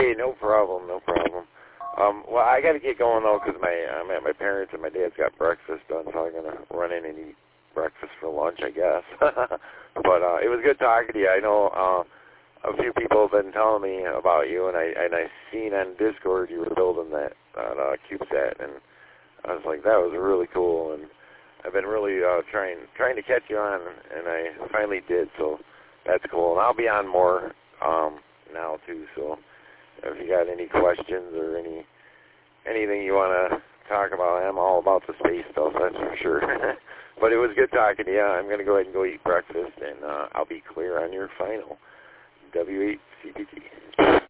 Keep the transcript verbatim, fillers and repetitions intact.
Hey, no problem, no problem. Um, well, I got to get going though, because my I'm at my parents and my dad's got breakfast done, so I'm gonna run in and eat breakfast for lunch, I guess. But uh, it was good talking to you. I know uh, a few people have been telling me about you, and I and I seen on Discord you were building that on uh, CubeSat, and I was like, that was really cool, and I've been really uh, trying trying to catch you on, and I finally did, so that's cool. And I'll be on more um, now too, so if you got any questions or any anything you want to talk about, I'm all about the space stuff, that's for sure. But it was good talking to you. I'm going to go ahead and go eat breakfast, and uh, I'll be clear on your final W eight C P T.